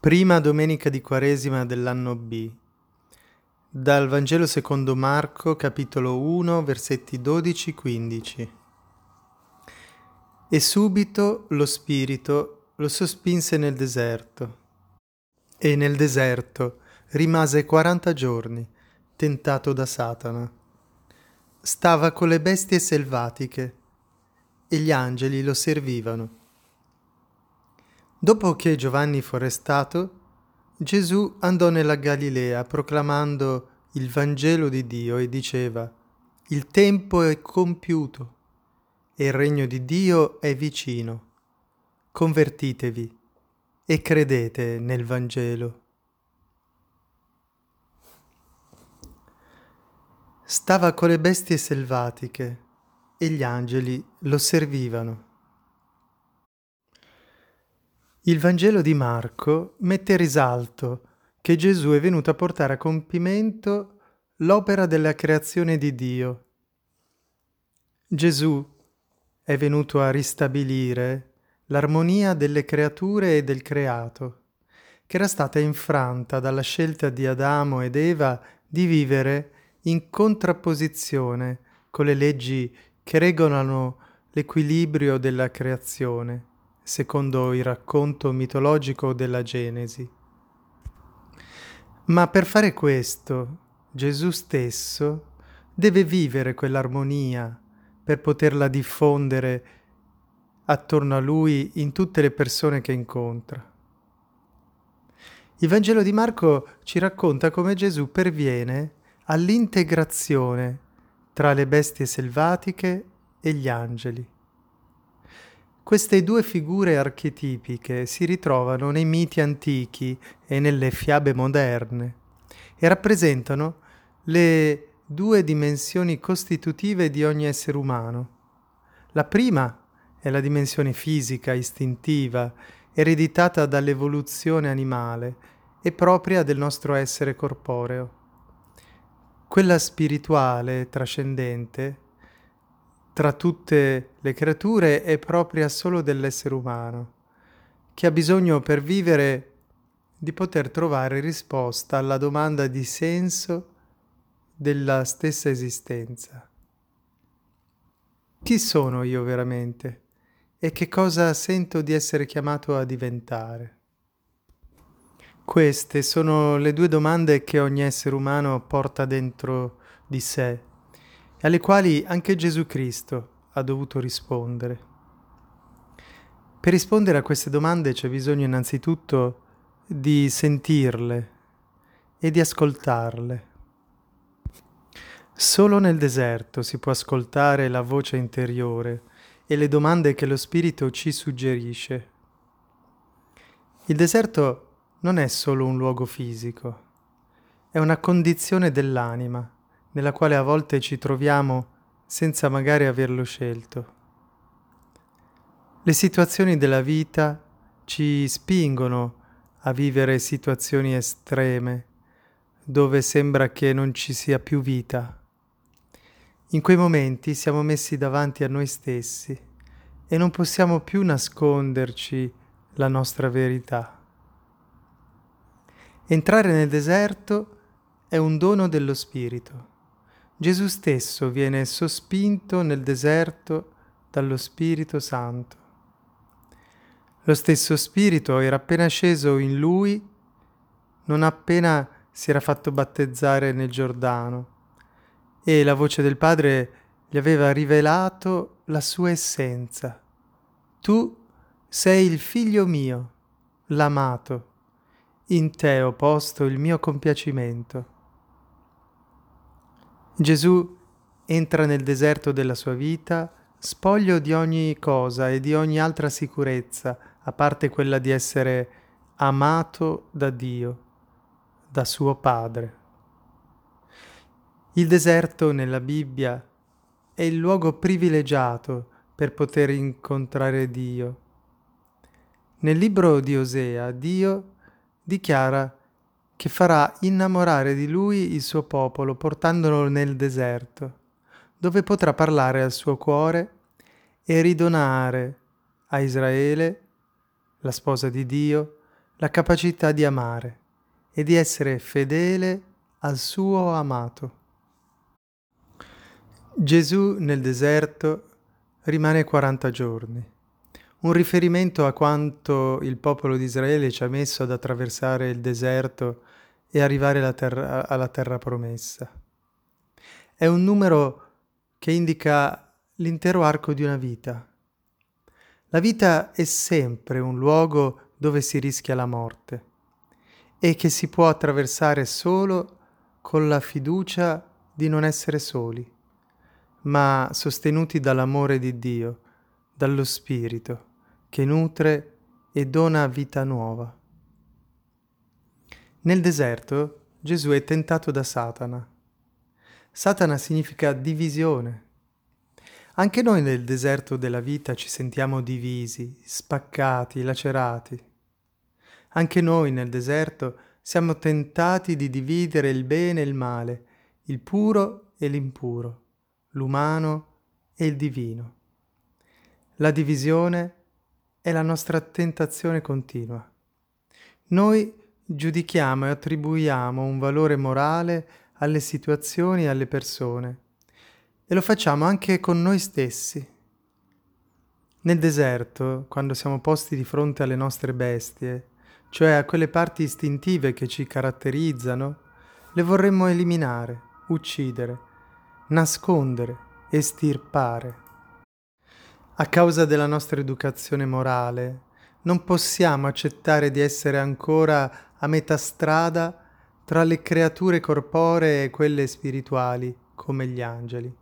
Prima domenica di Quaresima dell'anno B. Dal Vangelo secondo Marco, capitolo 1, versetti 12-15. E subito lo Spirito lo sospinse nel deserto. E nel deserto rimase 40 giorni, tentato da Satana. Stava con le bestie selvatiche e gli angeli lo servivano. Dopo che Giovanni fu arrestato, Gesù andò nella Galilea proclamando il Vangelo di Dio e diceva: «Il tempo è compiuto e il regno di Dio è vicino. Convertitevi e credete nel Vangelo». Stava con le bestie selvatiche e gli angeli lo servivano. Il Vangelo di Marco mette in risalto che Gesù è venuto a portare a compimento l'opera della creazione di Dio. Gesù è venuto a ristabilire l'armonia delle creature e del creato, che era stata infranta dalla scelta di Adamo ed Eva di vivere in contrapposizione con le leggi che regolano l'equilibrio della creazione, secondo il racconto mitologico della Genesi. Ma per fare questo, Gesù stesso deve vivere quell'armonia per poterla diffondere attorno a lui in tutte le persone che incontra. Il Vangelo di Marco ci racconta come Gesù perviene all'integrazione tra le bestie selvatiche e gli angeli. Queste due figure archetipiche si ritrovano nei miti antichi e nelle fiabe moderne e rappresentano le due dimensioni costitutive di ogni essere umano. La prima è la dimensione fisica, istintiva, ereditata dall'evoluzione animale e propria del nostro essere corporeo. Quella spirituale, trascendente, tra tutte le creature è propria solo dell'essere umano, che ha bisogno per vivere di poter trovare risposta alla domanda di senso della stessa esistenza. Chi sono io veramente? E che cosa sento di essere chiamato a diventare? Queste sono le due domande che ogni essere umano porta dentro di sé e alle quali anche Gesù Cristo ha dovuto rispondere. Per rispondere a queste domande c'è bisogno innanzitutto di sentirle e di ascoltarle. Solo nel deserto si può ascoltare la voce interiore e le domande che lo Spirito ci suggerisce. Il deserto non è solo un luogo fisico, è una condizione dell'anima nella quale a volte ci troviamo senza magari averlo scelto. Le situazioni della vita ci spingono a vivere situazioni estreme, dove sembra che non ci sia più vita. In quei momenti siamo messi davanti a noi stessi e non possiamo più nasconderci la nostra verità. Entrare nel deserto è un dono dello Spirito. Gesù stesso viene sospinto nel deserto dallo Spirito Santo. Lo stesso Spirito era appena sceso in lui, non appena si era fatto battezzare nel Giordano, e la voce del Padre gli aveva rivelato la sua essenza. Tu sei il figlio mio, l'amato, in te ho posto il mio compiacimento. Gesù entra nel deserto della sua vita, spoglio di ogni cosa e di ogni altra sicurezza, a parte quella di essere amato da Dio, da suo Padre. Il deserto nella Bibbia è il luogo privilegiato per poter incontrare Dio. Nel libro di Osea, Dio dichiara che farà innamorare di lui il suo popolo portandolo nel deserto, dove potrà parlare al suo cuore e ridonare a Israele, la sposa di Dio, la capacità di amare e di essere fedele al suo amato. Gesù nel deserto rimane 40 giorni, un riferimento a quanto il popolo di Israele ci ha messo ad attraversare il deserto e arrivare alla terra promessa. È un numero che indica l'intero arco di una vita. La vita è sempre un luogo dove si rischia la morte e che si può attraversare solo con la fiducia di non essere soli, ma sostenuti dall'amore di Dio, dallo Spirito, che nutre e dona vita nuova. Nel deserto Gesù è tentato da Satana. Satana significa divisione. Anche noi nel deserto della vita ci sentiamo divisi, spaccati, lacerati. Anche noi nel deserto siamo tentati di dividere il bene e il male, il puro e l'impuro, l'umano e il divino. La divisione è la nostra tentazione continua. Noi giudichiamo e attribuiamo un valore morale alle situazioni e alle persone e lo facciamo anche con noi stessi. Nel deserto, quando siamo posti di fronte alle nostre bestie, cioè a quelle parti istintive che ci caratterizzano, le vorremmo eliminare, uccidere, nascondere, estirpare. A causa della nostra educazione morale, non possiamo accettare di essere ancora a metà strada tra le creature corporee e quelle spirituali, come gli angeli.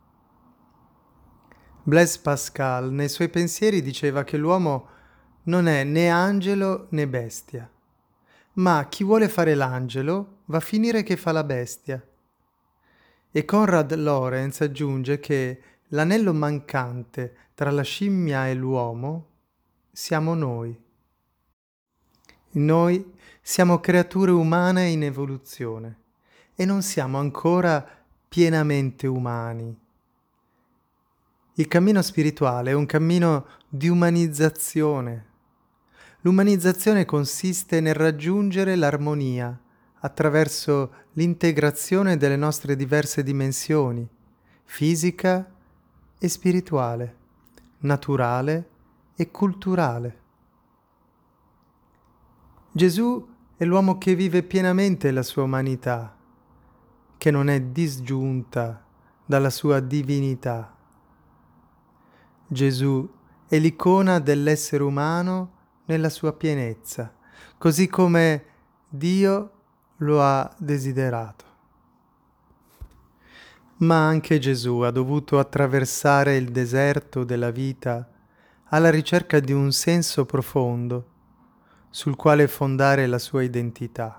Blaise Pascal nei suoi pensieri diceva che l'uomo non è né angelo né bestia, ma chi vuole fare l'angelo va a finire che fa la bestia. E Konrad Lorenz aggiunge che l'anello mancante tra la scimmia e l'uomo siamo noi. Noi siamo creature umane in evoluzione e non siamo ancora pienamente umani. Il cammino spirituale è un cammino di umanizzazione. L'umanizzazione consiste nel raggiungere l'armonia attraverso l'integrazione delle nostre diverse dimensioni, fisica e spirituale, naturale e culturale. Gesù è l'uomo che vive pienamente la sua umanità, che non è disgiunta dalla sua divinità. Gesù è l'icona dell'essere umano nella sua pienezza, così come Dio lo ha desiderato. Ma anche Gesù ha dovuto attraversare il deserto della vita alla ricerca di un senso profondo sul quale fondare la sua identità.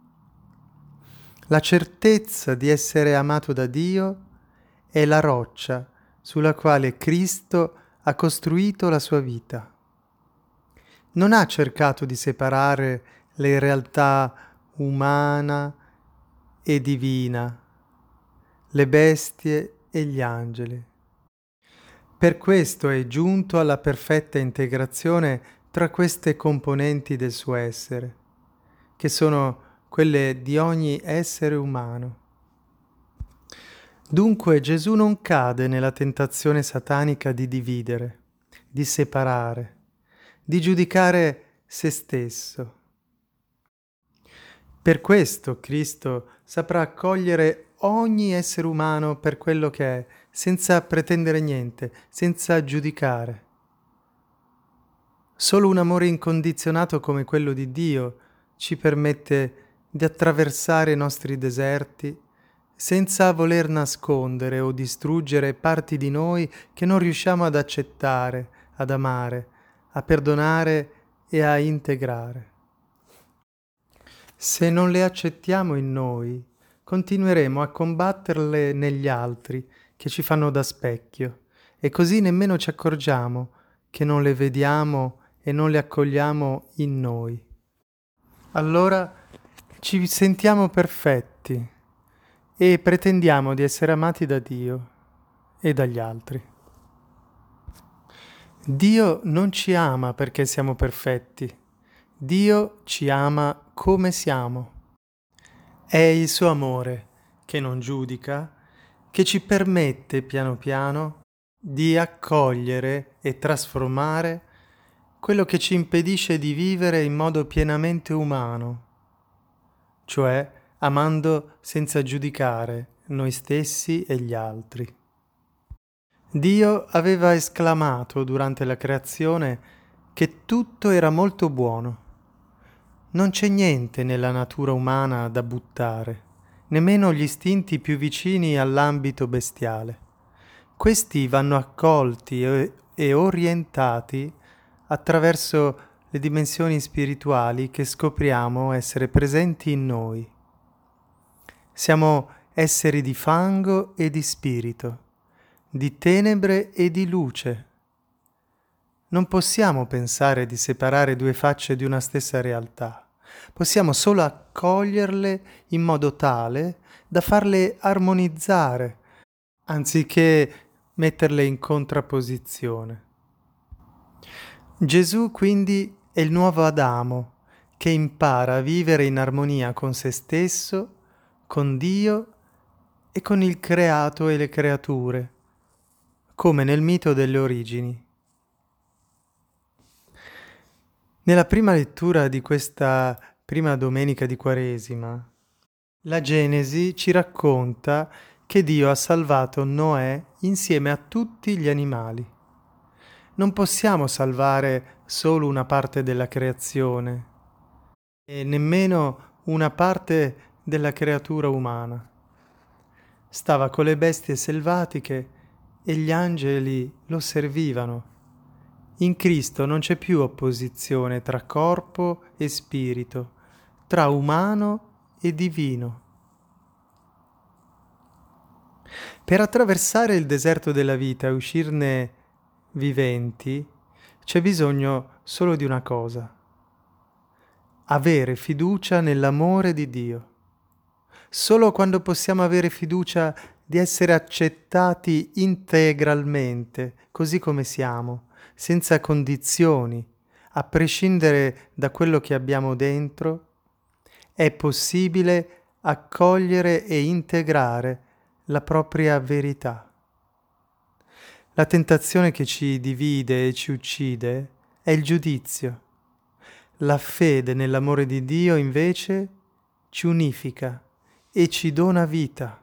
La certezza di essere amato da Dio è la roccia sulla quale Cristo ha costruito la sua vita. Non ha cercato di separare le realtà umana e divina, le bestie e gli angeli. Per questo è giunto alla perfetta integrazione tra queste componenti del suo essere, che sono quelle di ogni essere umano. Dunque Gesù non cade nella tentazione satanica di dividere, di separare, di giudicare se stesso. Per questo Cristo saprà accogliere ogni essere umano per quello che è, senza pretendere niente, senza giudicare. Solo un amore incondizionato come quello di Dio ci permette di attraversare i nostri deserti senza voler nascondere o distruggere parti di noi che non riusciamo ad accettare, ad amare, a perdonare e a integrare. Se non le accettiamo in noi, continueremo a combatterle negli altri che ci fanno da specchio e così nemmeno ci accorgiamo che non le vediamo e non le accogliamo in noi. Allora ci sentiamo perfetti e pretendiamo di essere amati da Dio e dagli altri. Dio non ci ama perché siamo perfetti Dio ci ama come siamo. È il suo amore, che non giudica, che ci permette piano piano di accogliere e trasformare quello che ci impedisce di vivere in modo pienamente umano, cioè amando senza giudicare noi stessi e gli altri. Dio aveva esclamato durante la creazione che tutto era molto buono. Non c'è niente nella natura umana da buttare, nemmeno gli istinti più vicini all'ambito bestiale. Questi vanno accolti e orientati attraverso le dimensioni spirituali che scopriamo essere presenti in noi. Siamo esseri di fango e di spirito, di tenebre e di luce. Non possiamo pensare di separare due facce di una stessa realtà. Possiamo solo accoglierle in modo tale da farle armonizzare, anziché metterle in contrapposizione. Gesù quindi è il nuovo Adamo che impara a vivere in armonia con se stesso, con Dio e con il creato e le creature, come nel mito delle origini. Nella prima lettura di questa prima domenica di Quaresima, la Genesi ci racconta che Dio ha salvato Noè insieme a tutti gli animali. Non possiamo salvare solo una parte della creazione e nemmeno una parte della creatura umana. Stava con le bestie selvatiche e gli angeli lo servivano. In Cristo non c'è più opposizione tra corpo e spirito, tra umano e divino. Per attraversare il deserto della vita e uscirne viventi, c'è bisogno solo di una cosa: avere fiducia nell'amore di Dio. Solo quando possiamo avere fiducia di essere accettati integralmente, così come siamo, senza condizioni, a prescindere da quello che abbiamo dentro, è possibile accogliere e integrare la propria verità. La tentazione che ci divide e ci uccide è il giudizio. La fede nell'amore di Dio invece ci unifica e ci dona vita.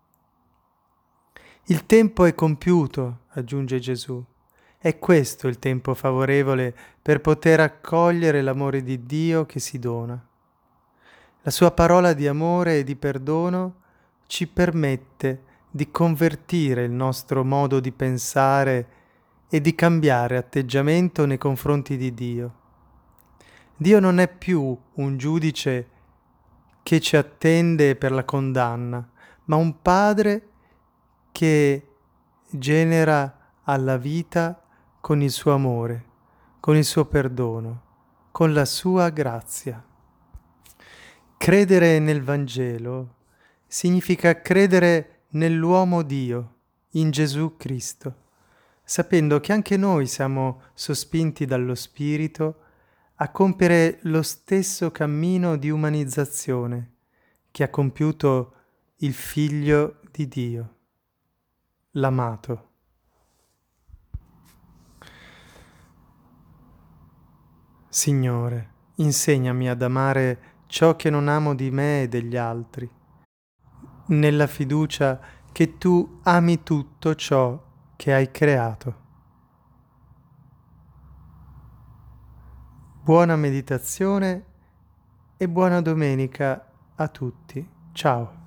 Il tempo è compiuto, aggiunge Gesù. È questo il tempo favorevole per poter accogliere l'amore di Dio che si dona. La sua parola di amore e di perdono ci permette di convertire il nostro modo di pensare e di cambiare atteggiamento nei confronti di Dio. Dio non è più un giudice che ci attende per la condanna, ma un Padre che genera alla vita con il suo amore, con il suo perdono, con la sua grazia. Credere nel Vangelo significa credere nell'uomo Dio, in Gesù Cristo, sapendo che anche noi siamo sospinti dallo Spirito a compiere lo stesso cammino di umanizzazione che ha compiuto il Figlio di Dio, l'amato. Signore, insegnami ad amare ciò che non amo di me e degli altri, nella fiducia che tu ami tutto ciò che hai creato. Buona meditazione e buona domenica a tutti. Ciao.